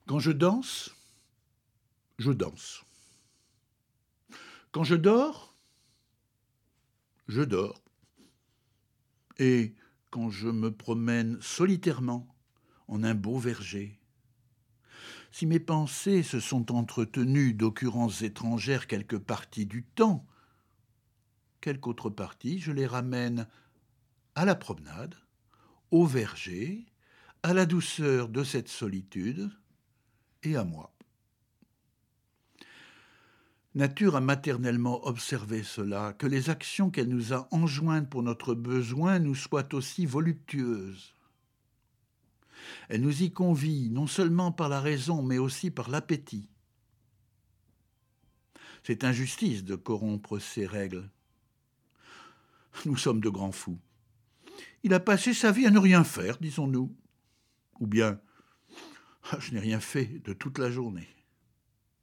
Quand je danse, je danse. Quand je dors, je dors. Et quand je me promène solitairement en un beau verger, si mes pensées se sont entretenues d'occurrences étrangères quelque partie du temps, quelque autre partie, je les ramène à la promenade, au verger, à la douceur de cette solitude et à moi. Nature a maternellement observé cela, que les actions qu'elle nous a enjointes pour notre besoin nous soient aussi voluptueuses. Elle nous y convie, non seulement par la raison, mais aussi par l'appétit. C'est injustice de corrompre ces règles. Nous sommes de grands fous. Il a passé sa vie à ne rien faire, disons-nous. Ou bien, je n'ai rien fait de toute la journée. Quoi ?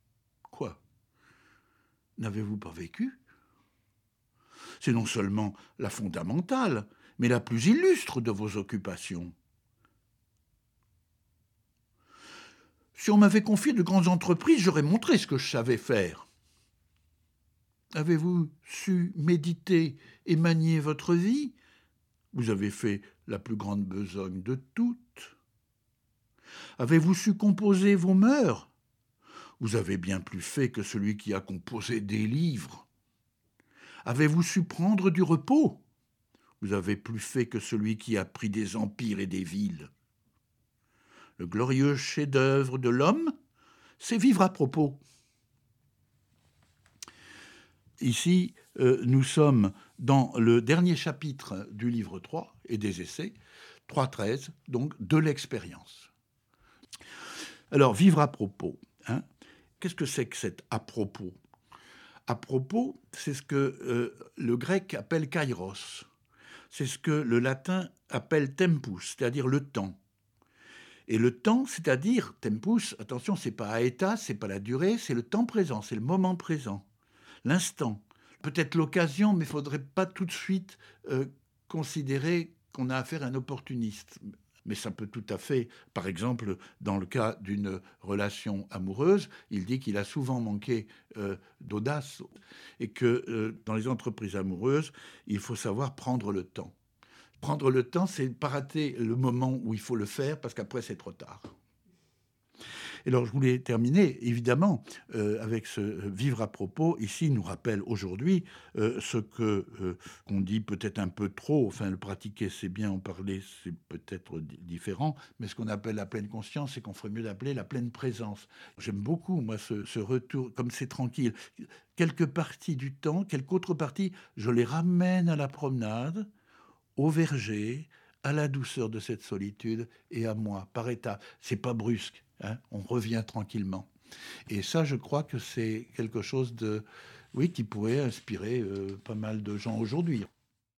N'avez-vous pas vécu ? C'est non seulement la fondamentale, mais la plus illustre de vos occupations. Si on m'avait confié de grandes entreprises, j'aurais montré ce que je savais faire. Avez-vous su méditer et manier votre vie ? Vous avez fait la plus grande besogne de toutes. Avez-vous su composer vos mœurs ? Vous avez bien plus fait que celui qui a composé des livres. Avez-vous su prendre du repos ? Vous avez plus fait que celui qui a pris des empires et des villes. Le glorieux chef-d'œuvre de l'homme, c'est vivre à propos. Ici, nous sommes dans le dernier chapitre du livre 3 et des essais, 3.13, donc de l'expérience. Alors, vivre à propos, hein, qu'est-ce que c'est que cet à propos ? À propos, c'est ce que le grec appelle kairos. C'est ce que le latin appelle tempus, c'est-à-dire le temps. Et le temps, c'est-à-dire tempus, attention, c'est pas aeta, c'est pas la durée, c'est le temps présent, c'est le moment présent, l'instant. Peut-être l'occasion, mais il ne faudrait pas tout de suite considérer qu'on a affaire à un opportuniste. Mais ça peut tout à fait, par exemple, dans le cas d'une relation amoureuse, il dit qu'il a souvent manqué d'audace et que dans les entreprises amoureuses, il faut savoir prendre le temps. Prendre le temps, c'est pas rater le moment où il faut le faire, parce qu'après, c'est trop tard. Et alors, je voulais terminer, évidemment, avec ce vivre à propos. Ici, nous rappelle aujourd'hui ce qu'on dit peut-être un peu trop. Enfin, le pratiquer, c'est bien, en parler, c'est peut-être différent. Mais ce qu'on appelle la pleine conscience, c'est qu'on ferait mieux d'appeler la pleine présence. J'aime beaucoup, moi, ce retour, comme c'est tranquille. Quelques parties du temps, quelques autres parties, je les ramène à la promenade, au verger, à la douceur de cette solitude et à moi, par étapes. C'est pas brusque, hein, on revient tranquillement. Et ça, je crois que c'est quelque chose de, oui, qui pourrait inspirer pas mal de gens aujourd'hui.